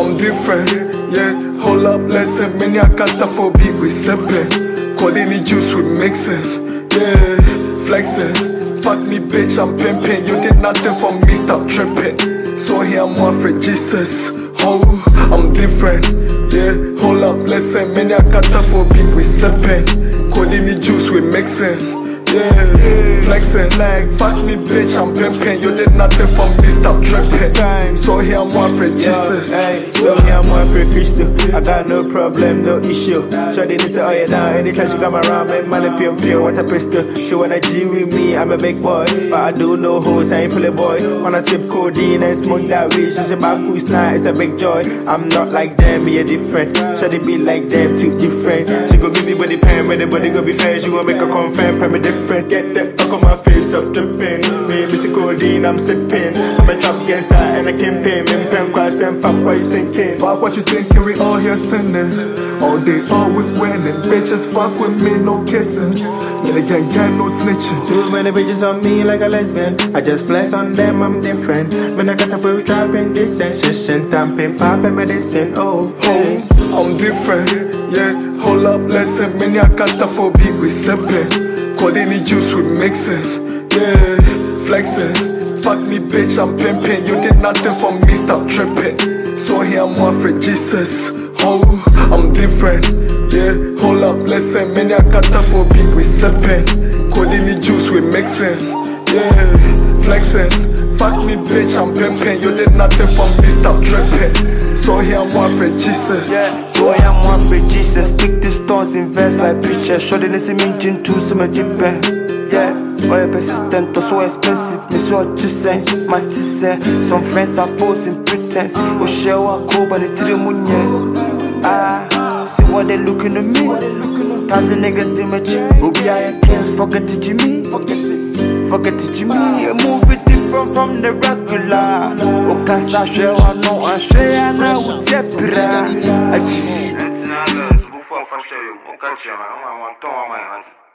I'm different, yeah. Hold up, listen, many I can't afford beat with sipping. Calling the juice with mixing, yeah. Flexing, fuck me bitch, I'm pimping. You did nothing for me, stop tripping. So here I'm one for Jesus. Oh, I'm different, yeah. Hold up, listen, many I can't afford beat with sipping. Calling the juice with mixing. Yeah, flexing, fuck me bitch, I'm pimping. You did nothing for me, stop tripping. So here I'm one for Jesus. So here I'm one for Crystal. I got no problem, no issue. Shawty need say oh yeah now. Anytime she come around, make money pure, what a pistol. She wanna G with me, I'm a big boy, but I do no hoes, I ain't play boy. When I sip codeine and smoke that weed, she say back who's not, it's a big joy. I'm not like them, me a different. Shawty be like them, too different. She go give me body pain, but the body go be fair. She wanna make her confirm, me different. Get that fuck on my face, stop tripping. Me, Missy Codeine, I'm sipping. I'm a trap gangster and I can't pay. Me, pen cross and fuck what you thinking. Fuck what you thinking, we all here sinning. All day, all we winning. Bitches fuck with me, no kissing. Me, the gang, no snitching. Too many bitches on me like a lesbian. I just flex on them, I'm different. When I got up for trapping this sensation. Tamping, popping medicine, oh, hey. I'm different, yeah. Hold up, listen, many I can't afford beat with sipping. Calling the juice with mixing, yeah, flexing. Fuck me bitch, I'm pimping. You did nothing for me, stop tripping. So here I'm one for Jesus. Oh, I'm different, yeah. Hold up, listen, many I can't afford beat with sipping. Calling the juice with mixing, yeah, flexing. Fuck me bitch, I'm pimping. You did nothing for me, stop tripping. So here I'm one for Jesus. So I am one for Jesus. Speak the stones, invest like preacher. Show the listen me gin too, so my jipping. Yeah, oil persistent, so expensive. Me so just say, my say. Some friends are forcing pretense. Oh, share what cool, but it's the moon. Ah, see what they looking at me. Thousand niggas still my cheek. Who be I kings, forget to Jimmy. Forget to Jimmy. A movie different from the regular. Oh, cause I share one, no, I share, and I would say, Pira. I want to